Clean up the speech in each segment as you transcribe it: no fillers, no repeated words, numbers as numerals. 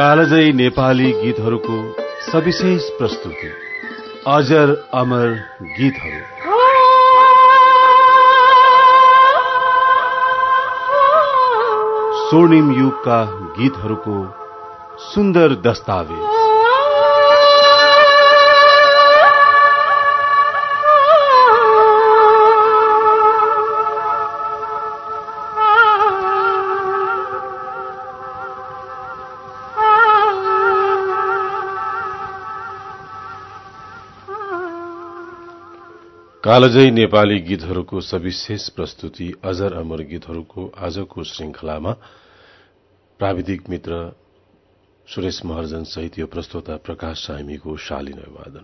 कालजयी नेपाली गीतहरूको सविशेष प्रस्तुति अजर अमर गीतहरू। स्वर्णिम युगका गीतहरूको सुन्दर दस्तावेज। कालजयी नेपाली गीतहरूको सविशेष प्रस्तुति अजर अमर गीतहरूको आजको श्रृंखलामा प्राविधिक मित्र सुरेश महर्जन सहित यो प्रस्तोता प्रकाश सामीको शालीन वादन।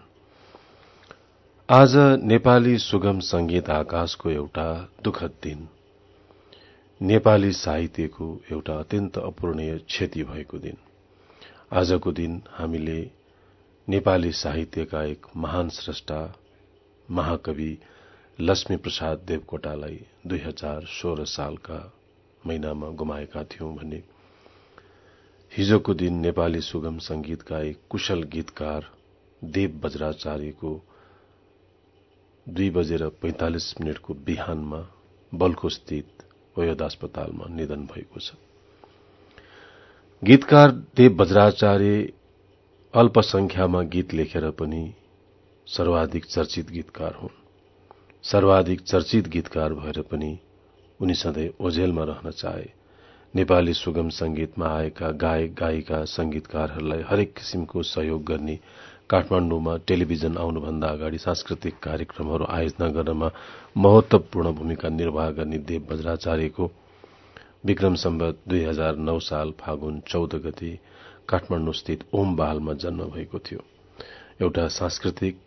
आज नेपाली सुगम संगीत आकाशको एउटा दुखद दिन, नेपाली साहित्यको एउटा अत्यन्त अपूरणीय क्षति भएको दिन। आजको दिन हामीले नेपाली साहित्यका एक महान स्रष्टा महाकवि लक्ष्मी प्रसाद देवकोटालाई 2016 सालका महिनामा गुमाएका थियौं भने हिजोको दिन नेपाली सुगम संगीतका एक कुशल गीतकार देव बज्राचार्यको 2:45 को बिहानमा बल्खु स्थित वयोध अस्पतालमा निधन भएको छ। गीतकार देव बज्राचार्य अल्पसंख्यामा गीत लेखेर पनि सर्वाधिक चर्चित गीतकार हुन्। सर्वाधिक चर्चित गीतकार भएर पनि उनी सधैँ ओझेलमा रहन चाहे। नेपाली सुगम संगीतमा आएका गायक गायिका संगीतकारहरूलाई हरेक किसिमको सहयोग गर्ने, काठमाडौँमा टेलिभिजन आउनुभन्दा अगाडि सांस्कृतिक कार्यक्रमहरू आयोजना गर्नमा महत्वपूर्ण भूमिका निर्वाह गर्ने देव बज्राचार्यको विक्रम सम्वत 2009 साल फागुन 14 गते काठमाडौँ स्थित ओम बहालमा जन्म भएको थियो। एउटा सांस्कृतिक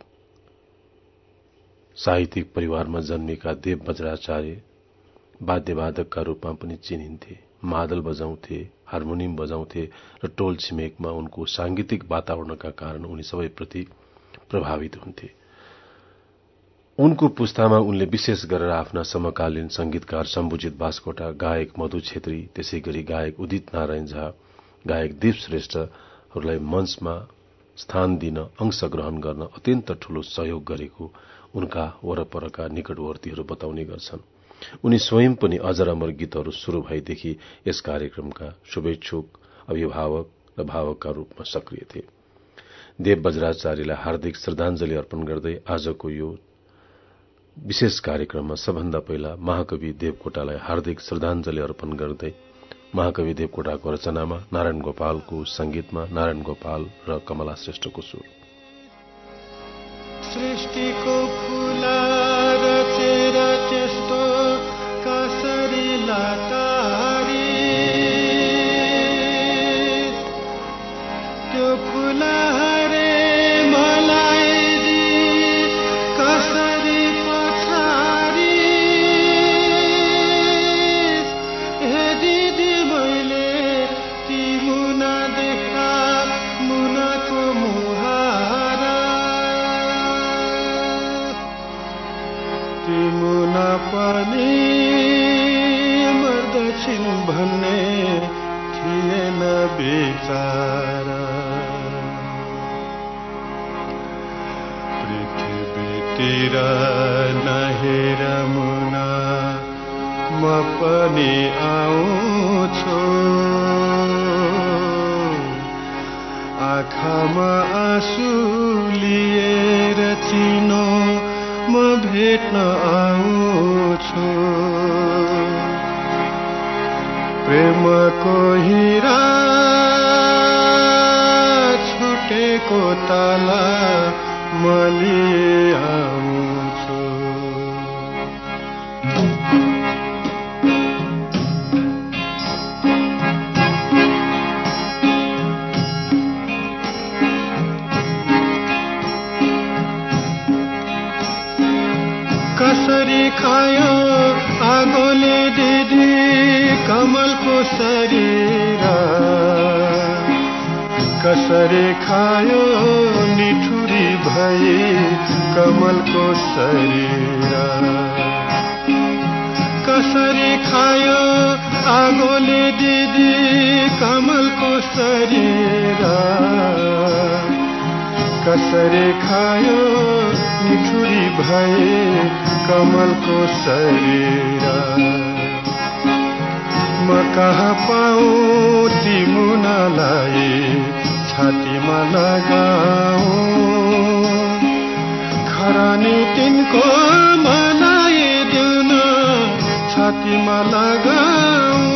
साहित्यिक परिवारमा जन्मेका देव बज्राचार्य वाद्यवादकका रूपमा पनि चिनिन्थे। मादल बजाउँथे, हार्मोनियम बजाउँथे र टोल छिमेकमा उनको सांगीतिक वातावरणका कारण उनी सबैप्रति प्रभावित हुन्थे। उनको पुस्तामा उनले विशेष गरेर आफ्ना समकालीन संगीतकार शम्भुजित बास्कोटा, गायक मधु छेत्री, त्यसैगरी गायक उदित नारायण झा, गायक दीप श्रेष्ठहरूलाई मञ्चमा स्थान दिन, अंशग्रहण गर्न अत्यन्त ठूलो सहयोग गरेको उनका वरपरका निकटवर्तीहरू बताउने गर्छन्। उनी स्वयं पनि अजर अमर गीतहरू शुरू भएदेखि यस कार्यक्रमका शुभेच्छुक, अभिभावक र भावकका रूपमा सक्रिय थिए। देव बज्राचार्यलाई हार्दिक श्रद्धाञ्जली अर्पण गर्दै आजको यो विशेष कार्यक्रममा सबभन्दा पहिला महाकवि देवकोटालाई हार्दिक श्रद्धाञ्जली अर्पण गर्दै महाकवि देवकोटाको रचनामा नारायण गोपालको संगीतमा नारायण गोपाल र कमला श्रेष्ठको सुर। सृष्टिको फूला रचेर त्यस्तो कसरी लाटारी, त्यो फूला हरे मलाई दी कसरी पछारी। हे दिदी मैले ती मुना देखा मुनाको मुहारा, ती मुना पनि मर्दछिन् भन्ने थिएन बेचारा। पृथ्वीतिर नहेर मुना म पनि आउँछु, आँखामा आँसु लिएर चिनो म भेट्न आउँछु। प्रेमको हिरा छुटेको ताला म लिएर आउँछु। कसरी खायो आगोले दिदी कमलको शरीर, कसरी खायो निठुरी भई कमलको शरीर। कसरी खायो आगोले दिदी कमलको शरीर, कसरी खायो निठुरी भए कमलको शरीर। म कहाँ पाऊँ ती मुनालाई छातीमा लगाऊँ, खरानी तिनको मलाई देउन छातीमा लगाऊँ।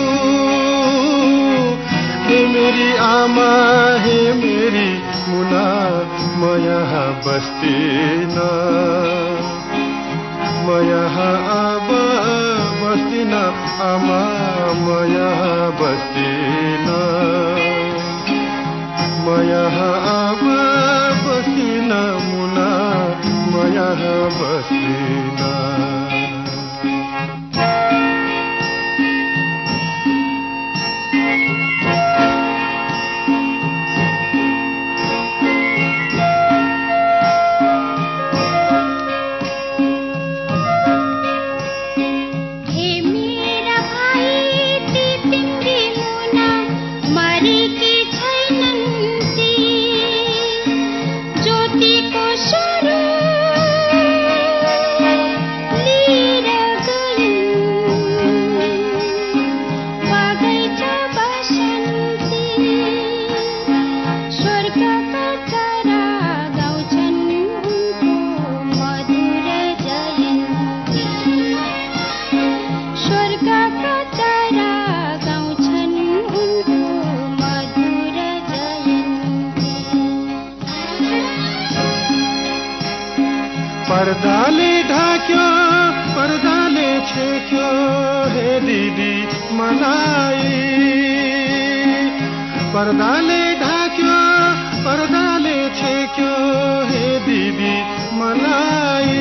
हे मेरी आमा हे मेरी मुना म यहाँ बस्दिन, म यहाँ अब बस्दिन आमा, म यहाँ बस्दिन, म यहाँ अब बस्दिन मुना, म यहाँ बस्दिन। पर्दाले ढाक्यो पर्दाले छेक्यो हे दिदी मलाई, पर्दाले ढाक्यो पर्दाले छेक्यो हे दिदी मलाई।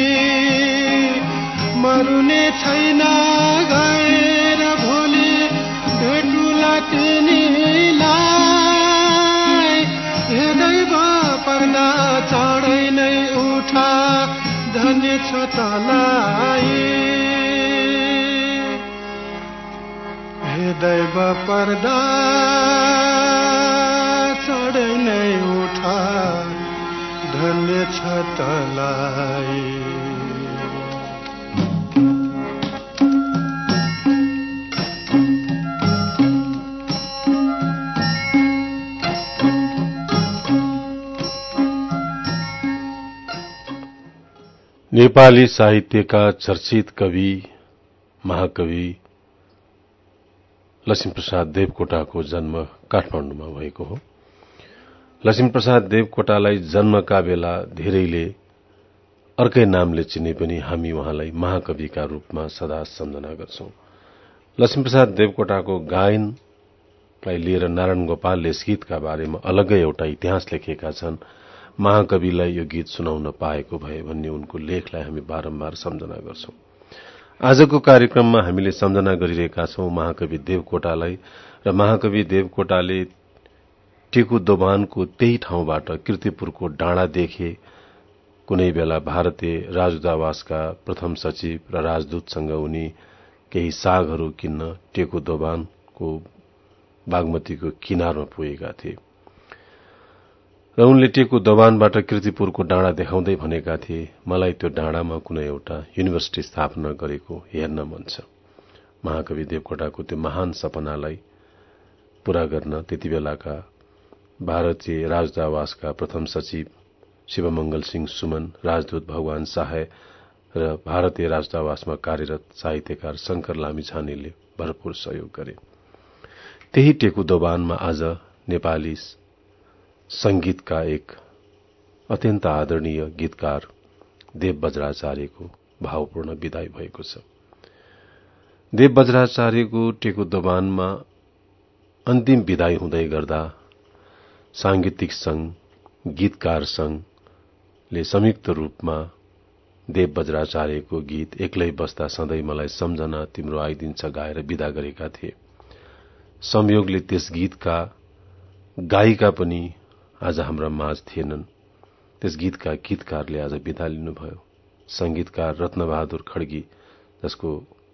मरुने छैन गएर भोलि भेटुला तिनीलाई, हे दैव पर्दा चाँडै नै उठा धन्य छ तलाई। हे दैव पर्दा चाँडै नै उठा धन्य छ तलाई। नेपाली साहित्यका चर्चित कवि महाकवि लक्ष्मीप्रसाद देवकोटाको जन्म काठमाडौँमा भएको हो। लक्ष्मीप्रसाद देवकोटालाई जन्मका बेला धेरैले अर्कै नामले चिने पनि हामी उहाँलाई महाकविका रूपमा सदा सम्झना गर्छौं। लक्ष्मीप्रसाद देवकोटाको गायनलाई लिएर नारायण गोपालले यस गीतका बारेमा अलग्गै एउटा इतिहास लेखेका छन्। महाकविलाई यो गीत सुनाउन पाएको भए भन्ने उनको लेखलाई हामी बारम्बार सम्झना गर्छौं। आजको कार्यक्रममा हामीले सम्झना गरिरहेका छौं महाकवि देवकोटालाई, र महाकवि देवकोटाले टेकु दोभानको त्यही ठाउँबाट किर्तिपुरको डाँडादेखि कुनै बेला भारतीय राजदूतावासका प्रथम सचिव र राजदूतसँग उनी केही सागहरू किन्न टेकु दोभानको बागमतीको किनारमा पुगेका थिए र उनले टेकु दोभानबाट किर्तिपुरको डाँडा देखाउँदै भनेका थिए, मलाई त्यो डाँडामा कुनै एउटा युनिभर्सिटी स्थापना गरेको हेर्न मन छ। महाकवि देवकोटाको त्यो महान सपनालाई पूरा गर्न त्यति बेलाका भारतीय राजदूतावासका प्रथम सचिव शिवमंगल सिंह सुमन, राजदूत भगवान सहाय र भारतीय राजदूतावासमा कार्यरत साहित्यकार शंकर लामिछानेले भरपूर सहयोग गरे। त्यही टेकु दोभानमा आज नेपाली संगीतका एक अत्यन्त आदरणीय गीतकार देव बज्राचार्यको भावपूर्ण विदाई भएको छ। देव बज्राचार्यको टेकु दोभानमा अन्तिम विदाई हुँदै गर्दा सांगीतिक संघ, गीतकार संघले संयुक्त रूपमा देव बज्राचार्यको गीत एक्लै बस्दा सधैँ मलाई सम्झना तिम्रो आइदिन्छ गाएर विदा गरेका थिए। संयोगले त्यस गीतका गायिका पनि आज हाम्रा माझ थिएनन्। त्यस गीतका गीतकारले आज विदा लिनुभयो। संगीतकार रत्नबहादुर खड्गी, जसको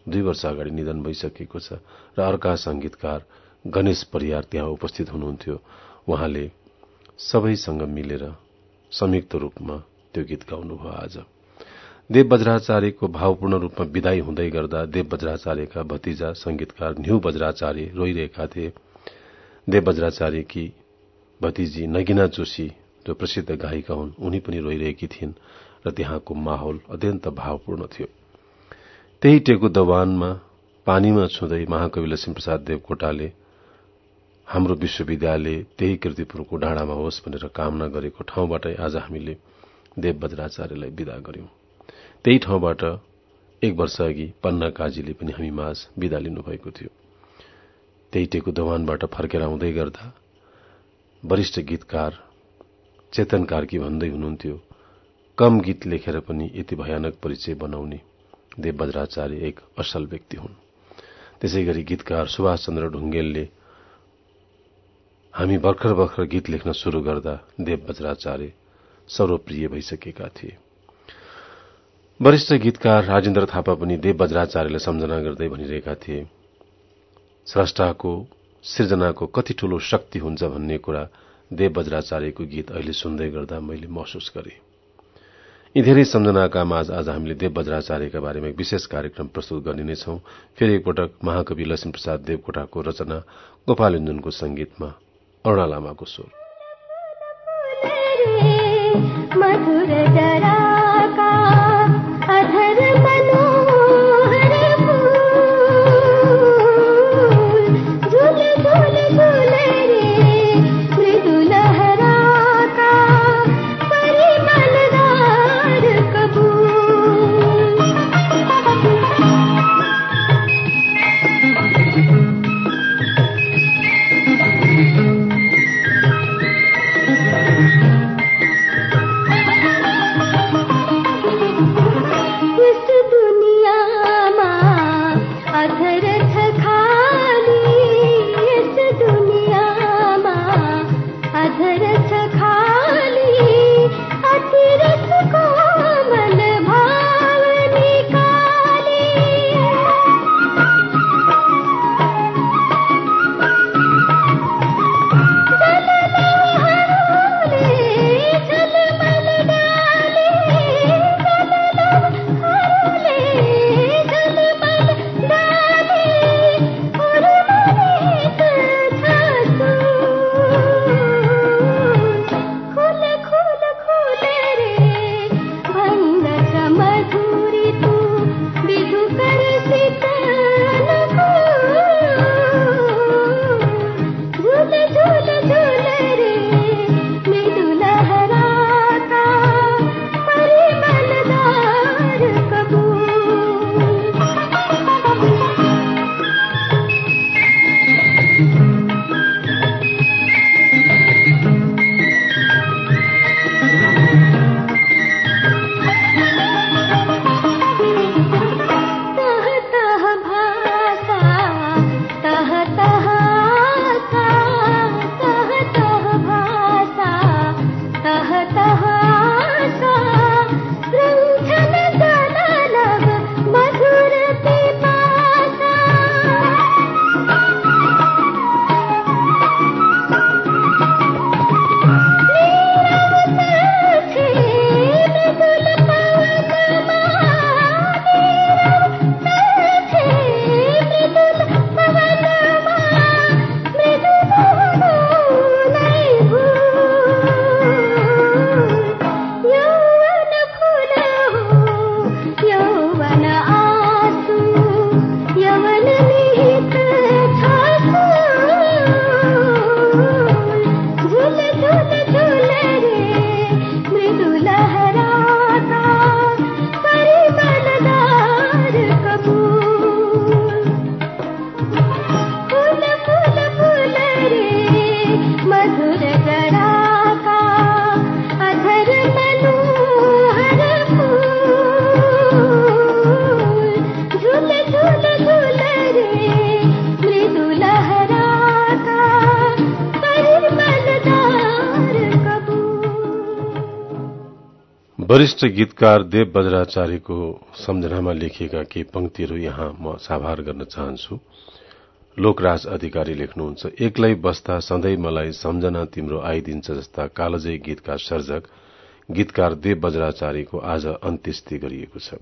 2 वर्ष अगाडि निधन भइसकेको छ र अर्का संगीतकार गणेश परियार त्यहाँ उपस्थित हुनुहुन्थ्यो। उहाँले सबैसँग मिलेर संयुक्त रूपमा त्यो गीत गाउनुभयो। आज देव बज्राचार्यको भावपूर्ण रूपमा विदाई हुँदै गर्दा देव बज्राचार्यका भतिजा संगीतकार न्यू बज्राचार्य रोइरहेका थिए। देव बज्राचार्यकी भतिजी नगिना जोशी जो प्रसिद्ध गायिका हुन्, उनी पनि रोइरहेकी थिइन् र त्यहाँको माहौल अत्यन्त भावपूर्ण थियो। त्यही टेकु दवानमा पानीमा छुँदै महाकवि लक्ष्मीप्रसाद देवकोटाले हाम्रो विश्वविद्यालय त्यही कीर्तिपुरको डाँडामा होस् भनेर कामना गरेको ठाउँबाटै आज हामीले देव बज्राचार्यलाई विदा गर्यौं। त्यही ठाउँबाट 1 वर्ष अघि पन्ना काजीले पनि हामी माझ विदा लिनुभएको थियो। त्यही टेकु दवानबाट फर्केर आउँदै गर्दा वरिष्ठ गीतकार चेतन कार्की भन्दै हुनुहुन्थ्यो, कम गीत लेखेर पनि यति भयानक परिचय बनाउने देव बज्राचार्य एक असल व्यक्ति हुन्। त्यसैगरी गीतकार सुभाष चन्द्र ढुङ्गेलले हामी भर्खर गीत लेख्न शुरू गर्दा देव बज्राचार्य सर्वप्रिय भइसकेका थिए। वरिष्ठ गीतकार राजेन्द्र थापा पनि देव बज्राचार्यलाई सम्झना गर्दै भनिरहेका थिए, स्रष्टाको सृजनाको कति ठूलो शक्ति हुन्छ भन्ने कुरा देव बज्राचार्यको गीत अहिले सुन्दै गर्दा मैले महसुस गरेँ। यी धेरै सम्झनाका माझ आज हामीले देव बज्राचार्यका बारेमा एक विशेष कार्यक्रम प्रस्तुत गर्ने नै छौं। फेरि एकपटक महाकवि लक्ष्मीप्रसाद देवकोटाको रचना गोपालञ्जनको संगीतमा अरुणा लामाको स्वर। वरिष्ठ गीतकार देव बज्राचार्यको सम्झनामा लेखिएका केही पंक्तिहरू यहाँ म साभार गर्न चाहन्छु। लोकराज अधिकारी लेख्नुहुन्छ, एक्लै बस्दा सधैँ मलाई सम्झना तिम्रो आइदिन्छ जस्ता कालजयी गीतका सर्जक गीतकार देव बज्राचार्यको आज अन्त्येष्टि गरिएको छ।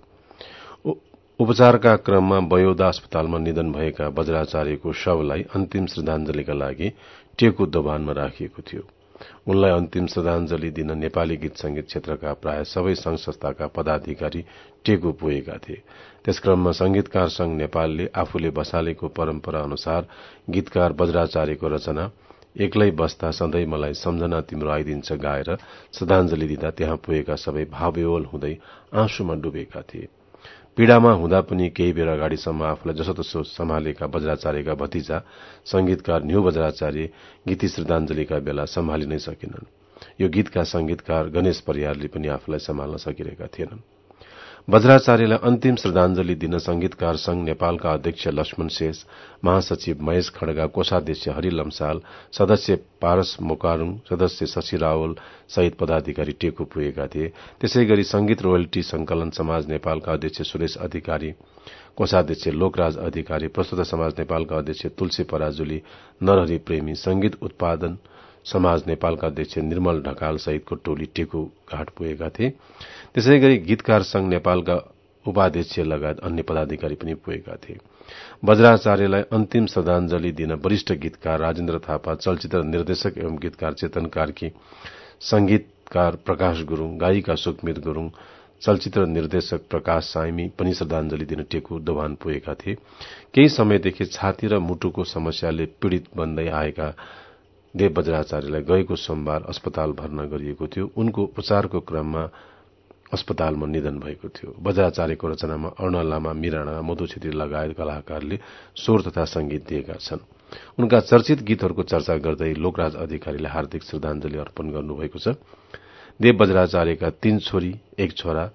उपचारका क्रममा बयोदा अस्पतालमा निधन भएका बज्राचार्यको शवलाई अन्तिम श्रद्धाञ्जलीका लागि टेकु दोभानमा राखिएको थियो। उनलाई अन्तिम श्रद्धाञ्जली दिन नेपाली गीत संगीत क्षेत्रका प्राय सबै संघ संस्थाका पदाधिकारी टेकु पुगेका थिए। त्यसक्रममा संगीतकार संघ नेपालले आफूले बसालेको परम्परा अनुसार गीतकार बज्राचार्यको रचना एक्लै बस्दा सधैँ मलाई सम्झना तिम्रो आइदिन्छ गाएर श्रद्धाञ्जली दिँदा त्यहाँ पुगेका सबै भावविह्वल हुँदै आँसुमा डुबेका थिए। पीड़ामा हुँदा पनि केही बेर अगाडिसम्म आफूलाई जसोतसो सम्हालेका बज्राचार्यका भतिजा संगीतकार न्यू बज्राचार्य गीती श्रद्धाञ्जलीका बेला सम्हालि नै सकेनन्। यो गीतका संगीतकार गणेश परियारले पनि आफूलाई सम्हाल्न सकिरहेका थिएनन्। बज्राचार्यलाई अन्तिम श्रद्धाञ्जली दिन संगीतकार संघ नेपालका अध्यक्ष लक्ष्मण शेष, महासचिव महेश खड्गा, कोषाध्यक्ष हरि लम्साल, सदस्य पारस मोकारुङ, सदस्य शशि रावल सहित पदाधिकारी टेकु पुगेका थिए। त्यसैगरी संगीत रोयल्टी संकलन समाज नेपालका अध्यक्ष सुरेश अधिकारी, कोषाध्यक्ष लोकराज अधिकारी, प्रस्तुता समाज नेपालका अध्यक्ष तुलसी पराजुली, नरहरि प्रेमी, संगीत उत्पादन समाज नेपालका अध्यक्ष निर्मल ढकाल सहितको टोली टेकु घाट पुगेका थिए। त्यसैगरी गीतकार संघ नेपालका उपाध्यक्ष लगायत अन्य पदाधिकारी पनि पुगेका थिए। बज्राचार्यलाई अन्तिम श्रद्धाञ्जली दिन वरिष्ठ गीतकार राजेन्द्र थापा, चलचित्र निर्देशक एवं गीतकार चेतन कार्की, संगीतकार प्रकाश गुरूङ, गायिका सुकमित गुरूङ, चलचित्र निर्देशक प्रकाश साइमी पनि श्रद्धाञ्जली दिन टेकु दोभान पुगेका थिए। केही समयदेखि छाती र मुटुको समस्याले पीड़ित बन्दै आएका देव बज्राचार्यलाई गएको सोमबार अस्पताल भर्ना गरिएको थियो। उनको उपचारको क्रममा अस्पतालमा निधन भएको थियो। बज्राचार्यको रचनामा अरुणा लामा, मीरा राणा, मधु छेत्री लगायत कलाकारले स्वर तथा संगीत दिएका छन्। उनका चर्चित गीतहरूको चर्चा गर्दै लोकराज अधिकारीले हार्दिक श्रद्धाञ्जली अर्पण गर्नुभएको छ। देव बज्राचार्यका 3 छोरी, 1 छोरा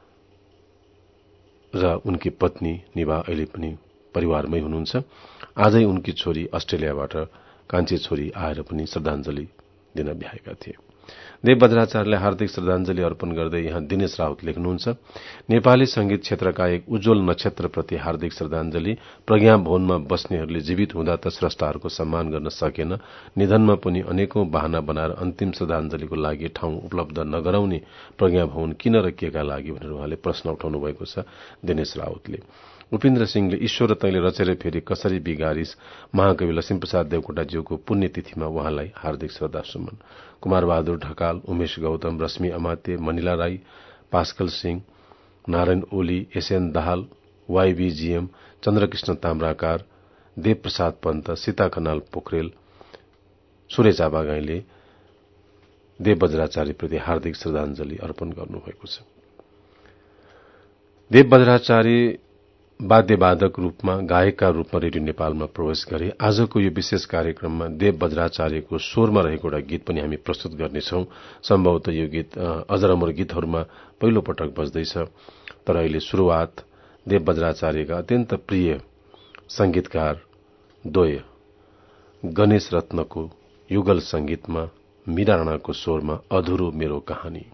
र उनकी पत्नी निभा अहिले पनि परिवारमै हुनुहुन्छ। आजै उनकी छोरी अस्ट्रेलियाबाट कान्छी छोरी आएर पनि श्रद्धाञ्जली दिन भ्याएका थिए। देव बज्राचार्यलाई हार्दिक श्रद्धाञ्जली अर्पण गर्दै यहाँ दिनेश राउत लेख्नुहुन्छ, नेपाली संगीत क्षेत्रका एक उज्जवल नक्षत्रप्रति हार्दिक श्रद्धाञ्जली। प्रज्ञा भवनमा बस्नेहरूले जीवित हुँदा त स्रष्टाहरूको सम्मान गर्न सकेन, निधनमा पनि अनेकौं बहाना बनाएर अन्तिम श्रद्धाञ्जलीको लागि ठाउँ उपलब्ध नगराउने प्रज्ञा भवन किन र केका लागि भनेर उहाँले प्रश्न उठाउनु भएको छ। दिनेश राउतले उपेन्द्र सिंहले ईश्वर तैले रचेर फेरि कसरी बिगारिस महाकवि लक्ष्मीप्रसाद देवकोटाज्यूको पुण्यतिथिमा उहाँलाई हार्दिक श्रद्धासुमन। Kumar Bahadur Dhakal, Umesh Gautam, Rashmi Amatya, Manila Rai, Pascal Singh, Narayan Oli, S N Dahal, Y B G M, Chandrakrishna Tamrakar, Dev Prasad Pant, Sita Khanal Pokharel, Suresh आबागाईले देव बज्राचार्यप्रति हार्दिक श्रद्धाञ्जली अर्पण गर्नुभएको छ। देव बज्राचार्य वाद्यवादक रूपमा, गायकका रूपमा रेडियो नेपालमा प्रवेश गरे। आजको यो विशेष कार्यक्रममा देव बज्राचार्यको स्वरमा रहेको एउटा गीत पनि हामी प्रस्तुत गर्नेछौं। सम्भवतः यो गीत अजर अमर गीतहरूमा पहिलो पटक बज्दैछ, तर अहिले शुरूआत देव बज्राचार्यका अत्यन्त प्रिय संगीतकार द्वय गणेश रत्नको युगल संगीतमा मीरा राणाको स्वरमा अधुरो मेरो कहानी।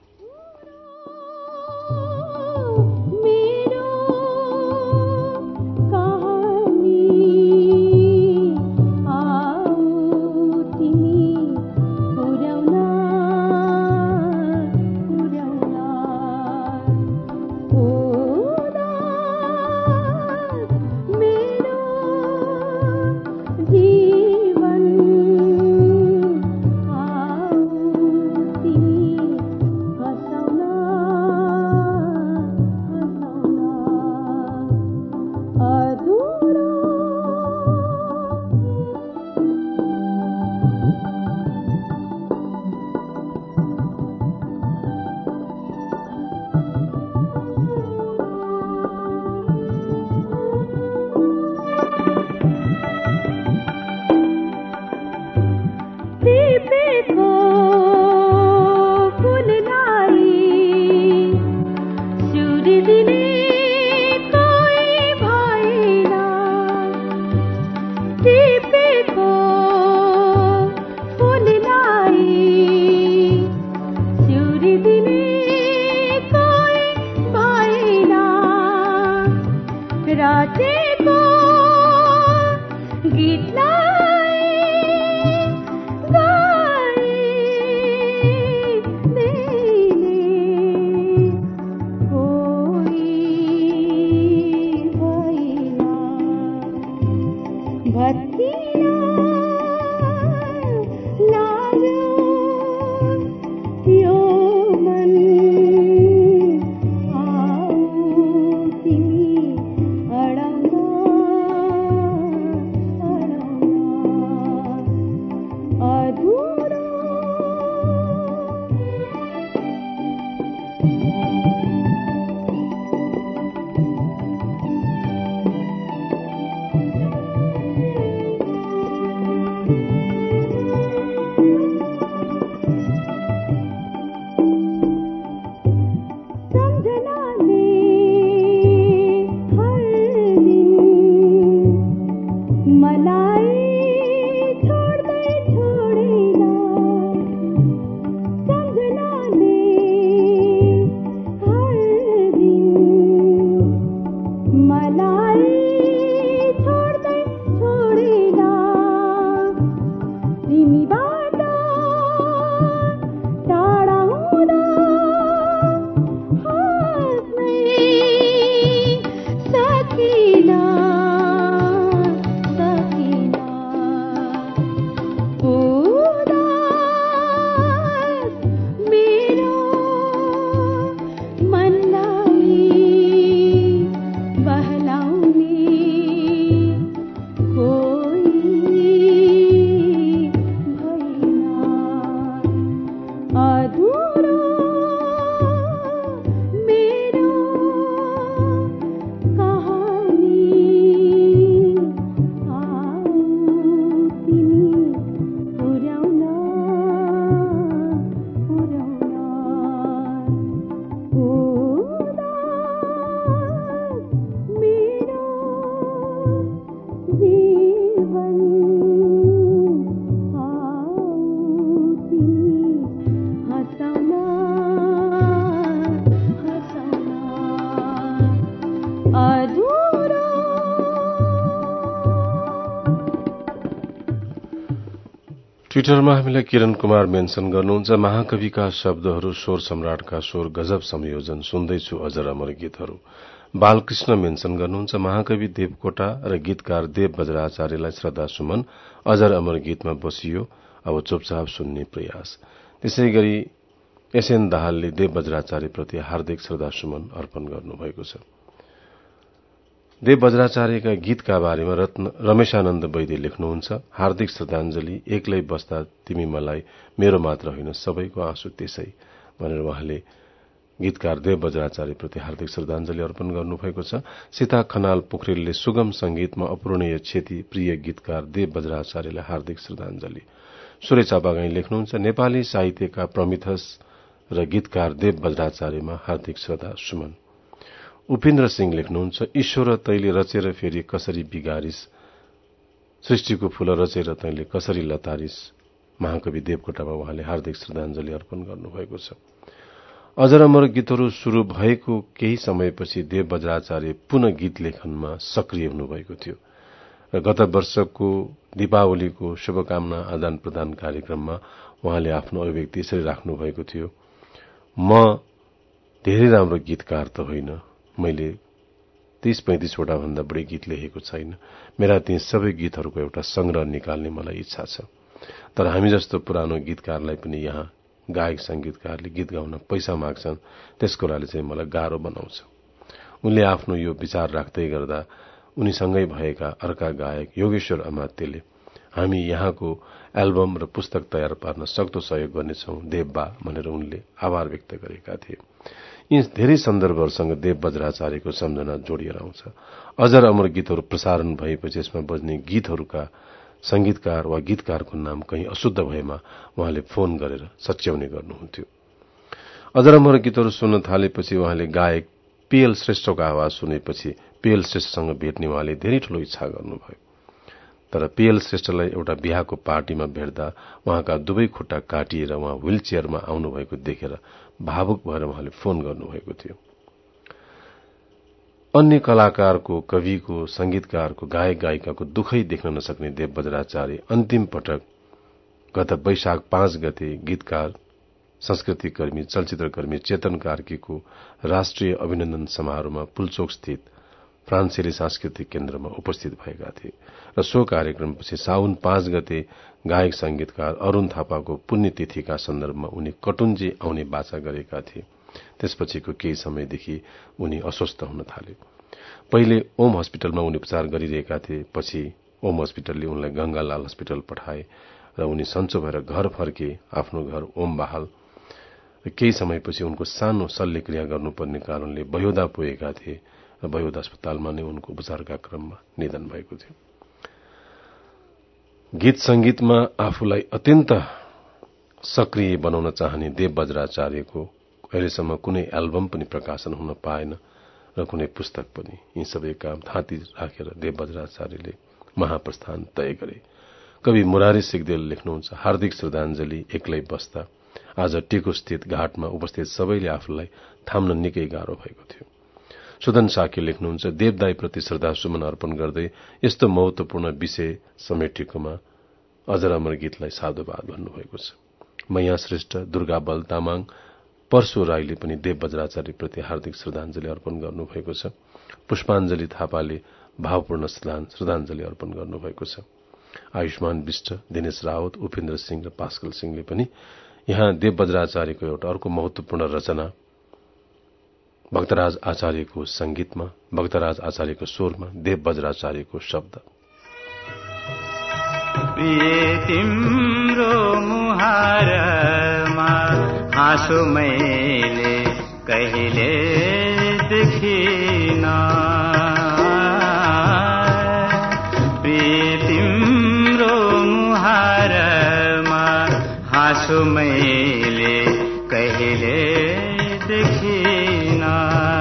ट्विटरमा हामीलाई किरण कुमार मेन्सन गर्नुहुन्छ, महाकविका शब्दहरू, स्वर सम्राटका स्वर, गजब संयोजन, सुन्दैछु अजर अमर गीतहरू। बालकृष्ण मेन्सन गर्नुहुन्छ, महाकवि देवकोटा र गीतकार देव बज्राचार्यलाई श्रद्धा सुमन, अजर अमर गीतमा बसियो, अब चुपचाप सुन्ने प्रयास। त्यसै गरी एसएन दाहालले देव बज्राचार्यप्रति हार्दिक श्रद्धा सुमन अर्पण गर्नुभएको छ। देव बज्राचार्यका गीतका बारेमा रमेशानन्द वैद्य लेख्नुहुन्छ, हार्दिक श्रद्धाञ्जली, एक्लै बस्दा तिमी मलाई, मेरो मात्र होइन सबैको आँसु त्यसै भनेर उहाँले गीतकार देव बज्राचार्यप्रति हार्दिक श्रद्धाञ्जली अर्पण गर्नुभएको छ। सीता खनाल पोखरेलले सुगम संगीतमा अपूरणीय क्षति, प्रिय गीतकार देव बज्राचार्यलाई हार्दिक श्रद्धाञ्जली। सूर्य चापागाई लेख्नुहुन्छ, नेपाली साहित्यका प्रमिथस र गीतकार देव बज्राचार्यमा हार्दिक श्रद्धा सुमन। उपेन्द्र सिंह लेख्नुहुन्छ, ईश्वर तैले रचेर फेरि कसरी बिगारिस, सृष्टिको फूल रचेर तैले कसरी लतारिस। महाकवि देवकोटामा उहाँले हार्दिक श्रद्धाञ्जली अर्पण गर्नुभएको छ। अजर अमर गीतहरू शुरू भएको केही समयपछि देव बज्राचार्य पुनः गीत लेखनमा सक्रिय हुनुभएको थियो र गत वर्षको दीपावलीको शुभकामना आदान प्रदान कार्यक्रममा उहाँले आफ्नो अभिव्यक्ति यसरी राख्नुभएको थियो, म धेरै राम्रो गीतकार त होइन, मैले 30-35 वटा भन्दा बढी गीत लेखेको छैन, मेरा ती सबै गीतहरूको एउटा संग्रह निकाल्ने मलाई इच्छा छ। तर हामी जस्तो पुरानो गीतकारलाई पनि यहाँ गायक संगीतकारले गीत गाउन पैसा माग्छन्, त्यसको लागि चाहिँ मलाई गाह्रो बनाउँछ। उनले आफ्नो यो विचार राख्दै गर्दा उनीसँगै भएका अर्का गायक योगेश्वर अमात्यले हामी यहाँको एल्बम र पुस्तक तयार पार्न सक्दो सहयोग गर्नेछौं देवबा भनेर उनले आभार व्यक्त गरेका थिए। यी धेरै सन्दर्भहरूसँग देव बज्राचार्यको सम्झना जोडिएर आउँछ। अजर अमर गीतहरू प्रसारण भएपछि यसमा बज्ने गीतहरूका संगीतकार वा गीतकारको नाम कहीँ अशुद्ध भएमा उहाँले फोन गरेर सच्याउने गर्नुहुन्थ्यो। अजर अमर गीतहरू सुन्न थालेपछि उहाँले गायक पीएल श्रेष्ठको आवाज सुनेपछि पीएल श्रेष्ठसँग भेट्ने उहाँले धेरै ठूलो इच्छा गर्नुभयो। तर पीएल श्रेष्ठलाई एउटा बिहाको पार्टीमा भेट्दा उहाँका दुवै खुट्टा काटिएर उहाँ व्हील चेयरमा आउनुभएको देखेर भावुक भएर उहाँले फोन गर्नुभएको थियो। अन्य कलाकारको, कविको, संगीतकारको, गायक गायिकाको दुखै देख्न नसक्ने देव बज्राचार्य अन्तिम पटक गत वैशाख 5 गते गीतकार, संस्कृतिकर्मी, चलचित्रकर्मी चेतन कार्कीको राष्ट्रिय अभिनन्दन समारोहमा पुलचोक स्थित फ्रान्सेली सांस्कृतिक केन्द्रमा उपस्थित भएका थिए र सो कार्यक्रमपछि साउन 5 गते गायक संगीतकार अरूण थापाको पुण्यतिथिका सन्दर्भमा उनी कटुन्जी आउने बाचा गरेका थिए। त्यसपछिको केही समयदेखि उनी अस्वस्थ हुन थाले। पहिले ओम हस्पिटलमा उनी उपचार गरिरहेका थिए, पछि ओम हस्पिटलले उनलाई गंगालाल हस्पिटल पठाए र उनी सन्चो भएर घर फर्के, आफ्नो घर ओम बहाल। केही समयपछि उनको सानो शल्यक्रिया गर्नुपर्ने कारणले बयोदा पुगेका थिए र बयोदा अस्पतालमा नै उनको उपचारका क्रममा निधन भएको थियो। गीत संगीतमा आफूलाई अत्यन्त सक्रिय बनाउन चाहने देव बज्राचार्यको अहिलेसम्म कुनै एल्बम पनि प्रकाशन हुन पाएन र कुनै पुस्तक पनि। यी सबै काम थाँती राखेर देव बज्राचार्यले महाप्रस्थान तय गरे। कवि मुरारी सिगदेल लेख्नुहुन्छ, हार्दिक श्रद्धाञ्जली, एक्लै बस्दा आज टेको स्थित घाटमा उपस्थित सबैले आफूलाई थाम्न निकै गाह्रो भएको थियो। सुदन साकी लेख्नुहुन्छ, देवदाईप्रति श्रद्धा सुमन अर्पण गर्दै यस्तो महत्वपूर्ण विषय समेटेकोमा अजर अमर गीतलाई साधुवाद भन्नुभएको छ। मैया श्रेष्ठ, दुर्गा बल तामाङ, परशु राईले पनि देव बज्राचार्यप्रति हार्दिक श्रद्धाञ्जली अर्पण गर्नुभएको छ। पुष्पाञ्जली थापाले भावपूर्ण श्रद्धाञ्जली अर्पण गर्नुभएको छ। आयुष्मान विष्ट, दिनेश रावत, उपेन्द्र सिंह र पास्कल सिंहले पनि यहाँ देव बज्राचार्यको एउटा अर्को महत्वपूर्ण रचना भक्तराज आचार्यको संगीतमा, भक्तराज आचार्यको स्वरमा, देव बज्राचार्यको शब्द। तिम्रो मुहारमा हाँसो मैले कहिले देखिन, तिम्रो मुहारमा हाँसो मैले कहिले देखिन,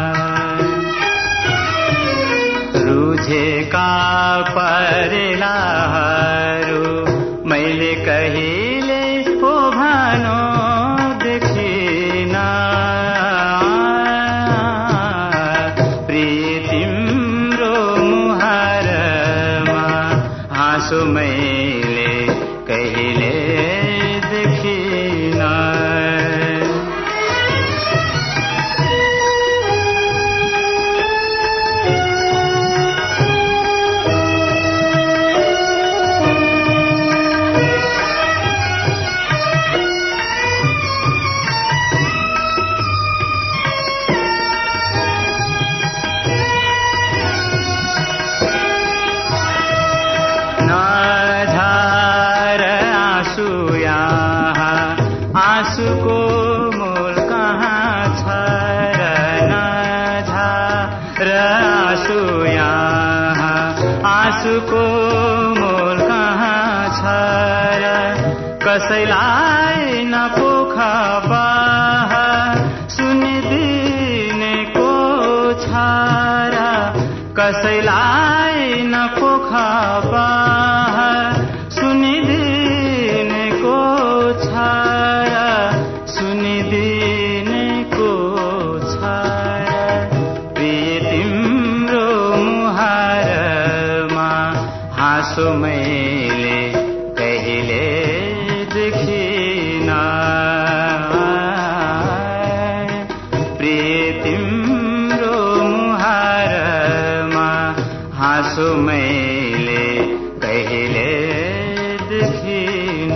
रुझेका परेलाहरू मैले कहिले हो भानो देखिन, प्रिय तिम्रो मुहारमा हाँसो मैले कहिले आँसुको मोल कहाँ छ र नझार आँसु यहाँ आँसुको मोल कहाँ छ र कसैलाई नपोख बाह सुनिदिनेको छ र कसैलाई नपोख बाह सुनिदिनेको छ र सुनिदिनेको छ र प्रिय तिम्रो मुहारमा हाँसो मैले कहिले देखिन प्रिय तिम्रो मुहारमा हाँसो मैले कहिले देखिन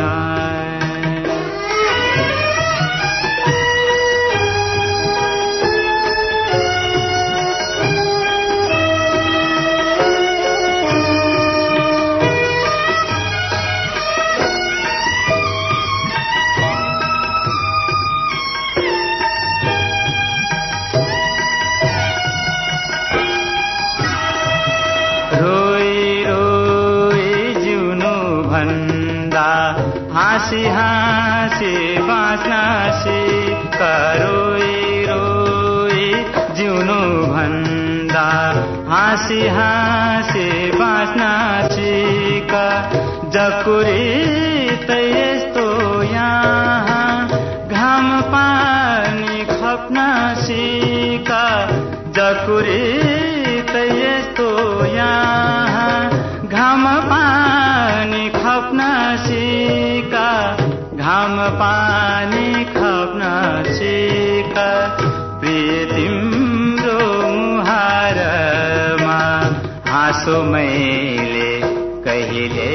हाँसी हाँसी बाँच्न सिक रोई रोई जिउनु भन्दा हाँसी हाँसी बाँच्न सिक जकुरी त यस्तो यहाँ घाम पानी खप्न सिक जकुरी त यस्तो यहाँ घाम पानी खप्न सिका घाम पानी खप्न सिका प्रिय तिम्रो मुहारमा हाँसो मैले कहिले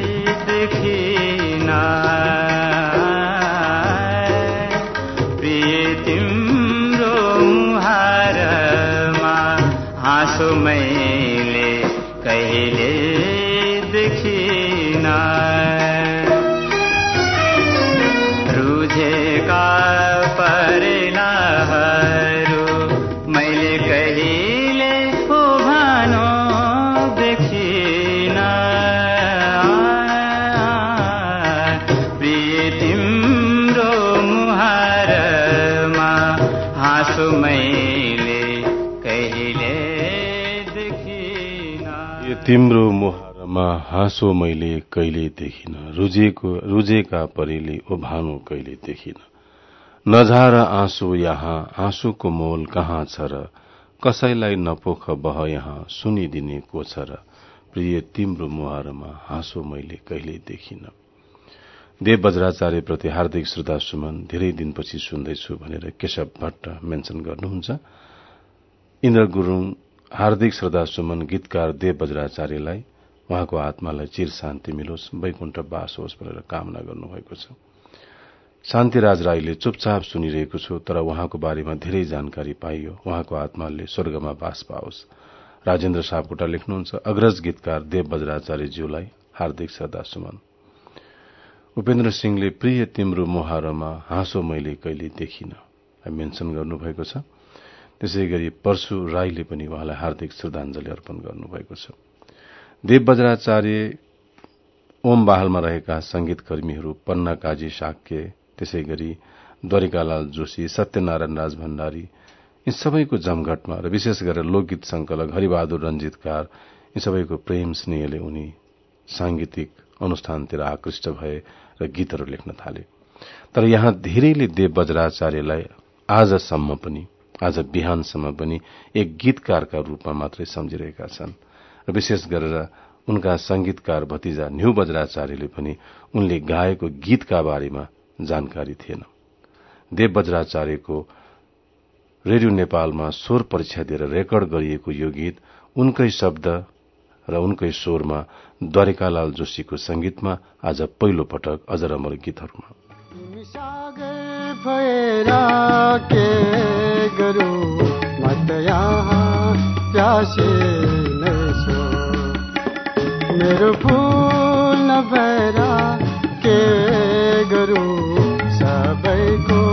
देखिन प्रिय तिम्रो मुहारमा हाँसो मैले कहिले देखिन रुझेका परेलाहरू मैले कहिले भानो देखिन प्रिय तिम्रो मुहारमा हाँसो मैले कहिले देखिन तिम्रो मुहारमा हाँसो मैले कहिले देखिन रुजेका परेले ओभानो कहिले देखिन नझार आँसु यहाँ आँसुको मोल कहाँ छ र कसैलाई नपोख बह यहाँ सुनिदिने को छ र प्रिय तिम्रो मुहारमा हाँसो मैले कहिले देखिन देव बज्राचार्य प्रति हार्दिक श्रद्धा सुमन धेरै दिनपछि सुन्दैछु भनेर केशव भट्ट मेन्सन गर्नुहुन्छ इन्द्र गुरुङ हार्दिक श्रद्धा सुमन गीतकार देव बज्राचार्यलाई उहाँको आत्मालाई चिर शान्ति मिलोस् वैकुण्ठ वास होस् भनेर कामना गर्नुभएको छ शान्तिराज राईले चुपचाप सुनिरहेको छु तर उहाँको बारेमा धेरै जानकारी पाइयो उहाँको आत्माले स्वर्गमा वास पाओस् राजेन्द्र सापकोटा लेख्नुहुन्छ अग्रज गीतकार देव बज्राचार्यज्यूलाई हार्दिक श्रद्धा सुमन उपेन्द्र सिंहले प्रिय तिम्रो मुहारमा हाँसो मैले कहिले देखिन मेन्सन गर्नुभएको छ त्यसै गरी परशु राईले पनि उहाँलाई हार्दिक श्रद्धाञ्जली अर्पण गर्नुभएको छ देव बज्राचार्य ओम बहालमा रहेका संगीतकर्मीहरू पन्ना काजी शाक्य त्यसै गरी द्वारिकालाल जोशी सत्यनारायण राज भण्डारी यी सबैको जमघटमा र विशेष गरेर लोकगीत संकलक हरिबहादुर रञ्जितकार यी सबैको प्रेम स्नेहले उनी सांगीतिक अनुष्ठानतिर आकृष्ट भए र गीतहरू लेख्न थाले तर यहाँ धेरैले देव बज्राचार्यलाई आजसम्म पनि आज बिहानसम्म पनि एक गीतकारका रूपमा मात्रै सम्झिरहेका छन् र विशेष गरेर उनका संगीतकार भतिजा न्यू बज्राचार्यले पनि उनले गाएको गीतका बारेमा जानकारी थिएन देव बज्राचार्यको रेडियो नेपालमा स्वर परीक्षा दिएर रेकर्ड गरिएको यो गीत उनकै शब्द र उनकै स्वरमा द्वारिकालाल जोशीको संगीतमा आज पहिलो पटक अजर अमर गीतहरूमा मेरो फूल नभएर के गरू सबैको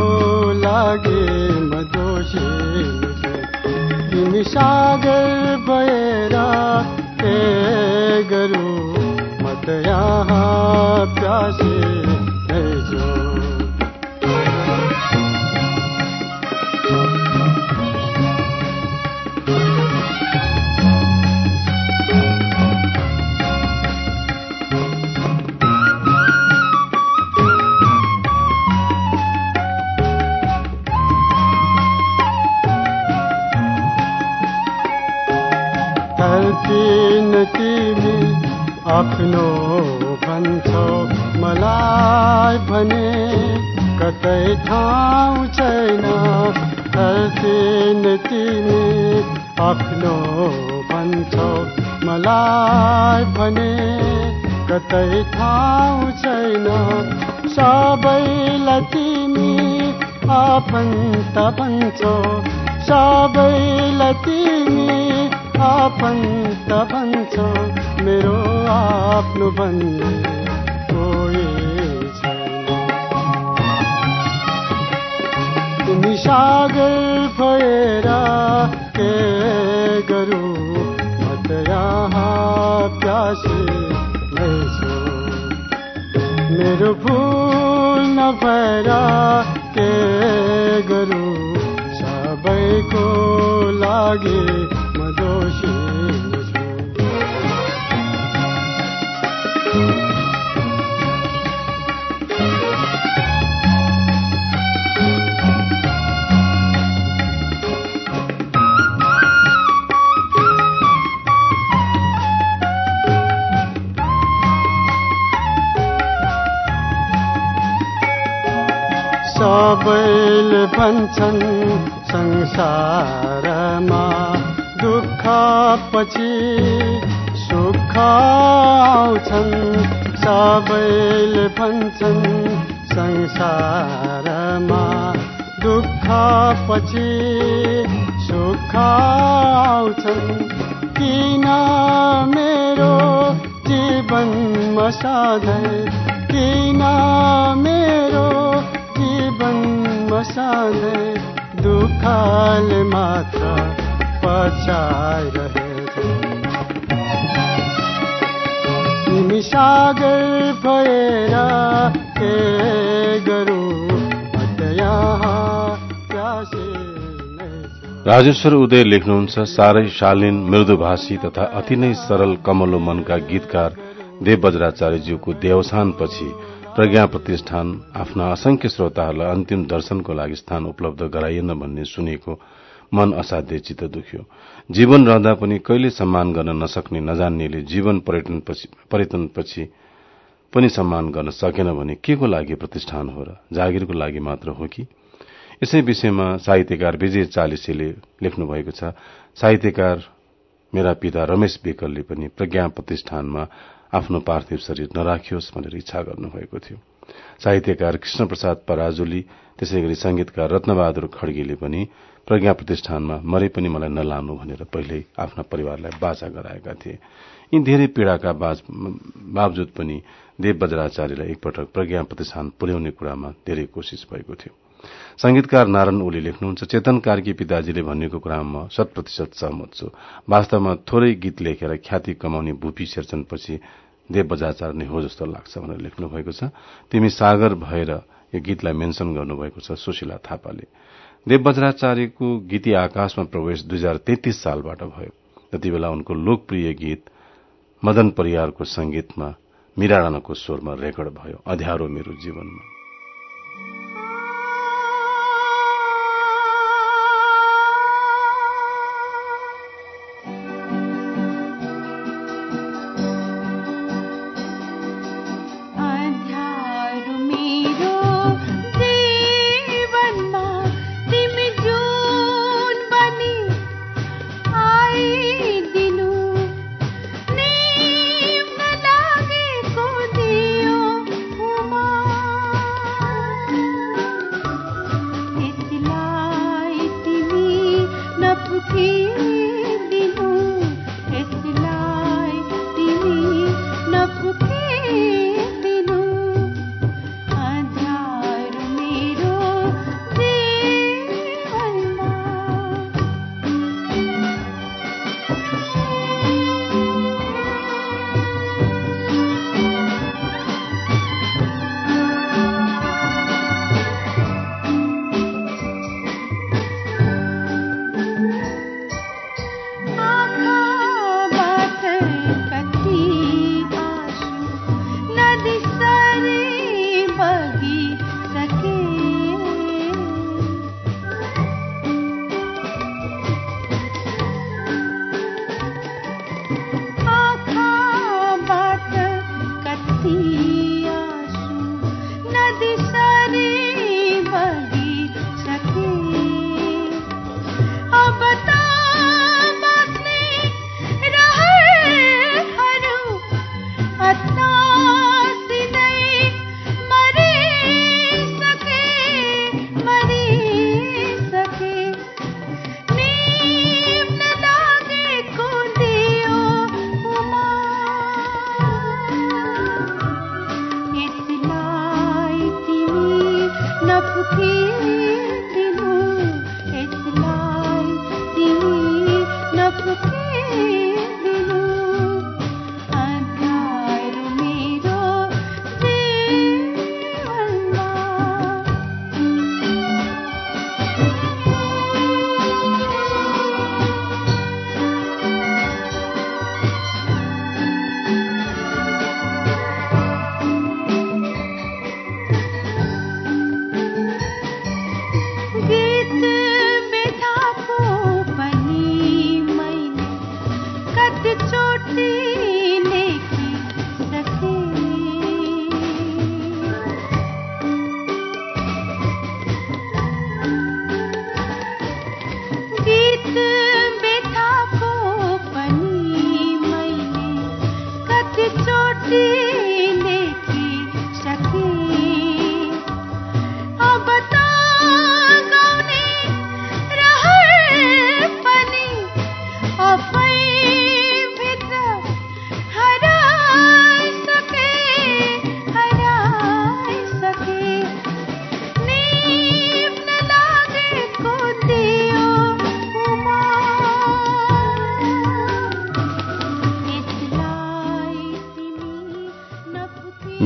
आफ्नो भन्छौ मलाई भने कतै ठाउँ छैन हर दिन तिमी आफ्नो भन्छौ मलाई भने कतै ठाउँ छैन सबैलाई तिमी आफन्त भन्छौ सबैलाई तिमी आफन्त भन्छौ मेरो आफ्नो भन्ने कोही छैन तिमी सागर भएर के गरौँ म त यहाँ प्यासी नै छु मेरो भुल नभएर के गरौँ सबैको लागि म दोषी सबैले भन्छन् संसारमा दुःख पछि सुख आउँछन् सबैले भन्छन् संसारमा दुःख पछि सुख आउँछन् किन मेरो जीवनमा सधैँ किन मेरो जीवनमा सधैँ दुःखले मात्र पछाइरहेछ तिमी सागर भएर के गरौँ म त यहाँ प्यासी नै छु। राजेश्वर उदय लेख्नुहुन्छ साह्रै शालीन मृदुभाषी तथा अति नै सरल कमलो मनका गीतकार देव बज्राचार्यज्यूको देवसानपछि प्रज्ञा प्रतिष्ठान आफ्ना असंख्य श्रोताहरूलाई अन्तिम दर्शनको लागि स्थान उपलब्ध गराइएन भन्ने सुनेको मन असाध्यै चित्त दुख्यो। जीवन रहँदा पनि कहिले सम्मान गर्न नसक्ने नजान्नेले जीवन पर्यटनपछि पनि सम्मान गर्न सकेन भने के को लागि प्रतिष्ठान हो र जागिरको लागि मात्र हो कि? यसै विषयमा साहित्यकार विजय चालिसेले लेख्नु भएको छ। साहित्यकार मेरा पिता रमेश बेकरले पनि प्रज्ञा प्रतिष्ठानमा आफ्नो पार्थिव शरीर नराखियोस् भनेर इच्छा गर्नुभएको थियो। साहित्यकार कृष्ण प्रसाद पराजुली त्यसैगरी संगीतकार रत्नबहादुर खड्गीले पनि प्रज्ञा प्रतिष्ठानमा मरे पनि मलाई नलानु भनेर पहिल्यै आफ्ना परिवारलाई बाचा गराएका थिए। यी धेरै पीड़ाका बावजुद पनि देव बज्राचार्यलाई एकपटक प्रज्ञा प्रतिष्ठान पुर्याउने कुरामा धेरै कोशिश भएको थियो। संगीतकार नारायण ओली लेख्नुहुन्छ चेतन कार्की पिताजीले भनेको कुरामा म 100% सहमत छु। वास्तवमा थोरै गीत लेखेर ख्याति कमाउने भूपी शेरचनपछि देव बज्राचार्य नै हो जस्तो लाग्छ भनेर लेख्नु भएको छ। तिमी सागर भएर यो गीतलाई मेन्सन गर्नुभएको छ सुशीला थापाले। देव बज्राचार्यको गीती आकाशमा प्रवेश 2033 सालबाट भयो। त्यतिबेला उनको लोकप्रिय गीत मदन परियारको संगीतमा मीरा राणाको स्वरमा रेकर्ड भयो अध्यारो मेरो जीवनमा।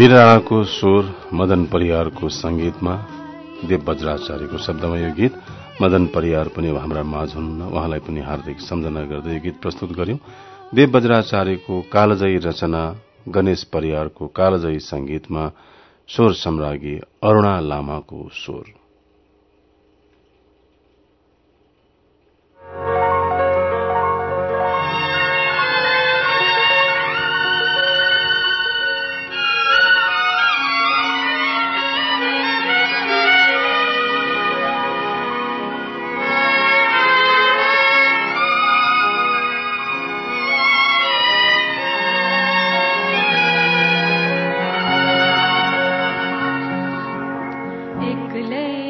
मीरा राणाको स्वर, मदन परियारको संगीतमा, देव बज्राचार्यको शब्दमा यो गीत। मदन परियार पनि हाम्रा माझ हुनुहुन्न, उहाँलाई पनि हार्दिक सम्झना गर्दै यो गीत प्रस्तुत गर्यौं। देव बज्राचार्यको कालजयी रचना, गणेश परियारको कालजयी संगीतमा स्वर सम्राज्ञी अरूणा लामाको स्वर। एक ले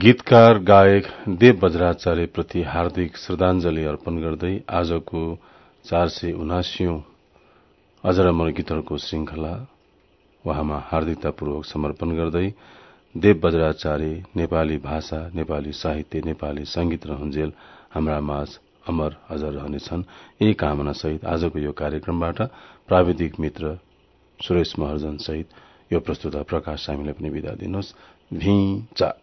गीतकार गायक देव बज्राचार्य प्रति हार्दिक श्रद्धाञ्जली अर्पण गर्दै आजको 479औं अजर अमर गीतहरूको श्रृंखला वहाँमा हार्दिकतापूर्वक समर्पण गर्दै देव बज्राचार्य नेपाली भाषा, नेपाली साहित्य, नेपाली संगीत रहन्जेल हाम्रा माझ अमर अजर रहनेछन्। यही कामना सहित आजको यो कार्यक्रमबाट प्राविधिक मित्र सुरेश महर्जन सहित यो प्रस्तुता प्रकाश सामीले पनि बिदा दिनुहोस्। भिचा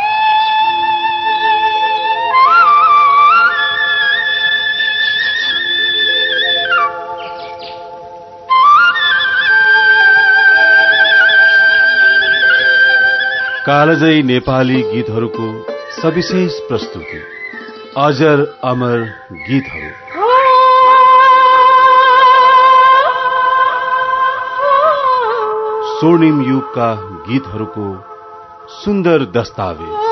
कालजयी नेपाली गीतहरूको सविशेष प्रस्तुति अजर अमर गीतहरू। स्वर्णिम युगका गीतहरूको सुन्दर दस्तावेज